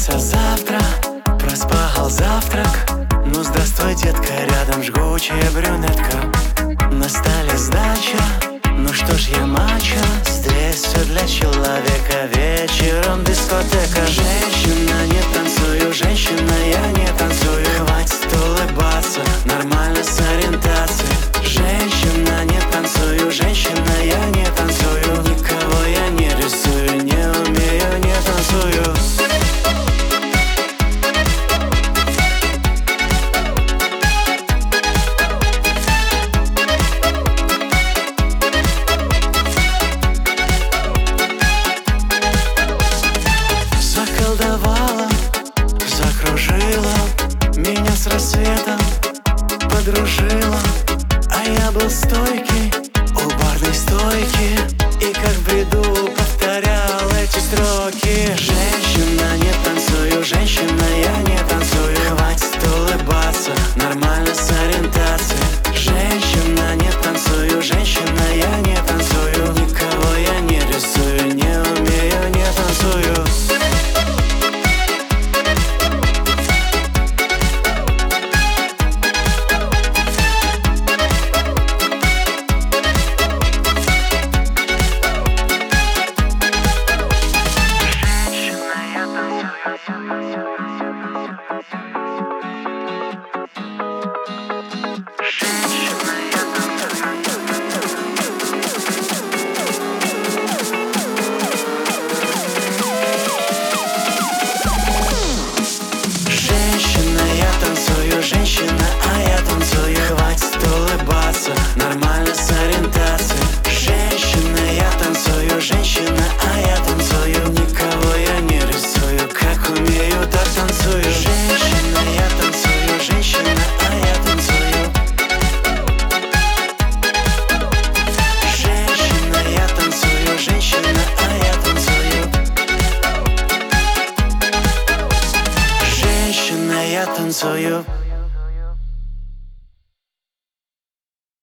Проснулся завтра, проспал завтрак. Ну здравствуй, детка, рядом жгучая брюнетка. На столе сдача, ну что ж я мачо. Здесь все для человека, вечером дискотека. Женщина, не танцую, женщина, я не танцую. Хватит улыбаться, нормально с ориентацией. Женщина, не танцую, женщина, я не танцую. Никого я не рисую, не умею, не танцую. Заколдовала, закружила, меня с рассветом подружила. А я был стойкий, у барной стойки, и как в бреду повторял эти строки. Женщина, не танцую, женщина, я не танцую. Хватит улыбаться, нормально с ориентацией. Женщина, не танцую, женщина, я не танцую. Никого я не рисую, не умею, не танцую. Женщина, а я танцую. Хватит улыбаться, нормально с ориентацией. Женщина, я танцую, женщина, а я танцую. Никого я не рисую, как умею, так танцую. Женщина, я танцую, женщина, а я танцую. Женщина, я танцую, женщина, а я танцую. Женщина, я танцую.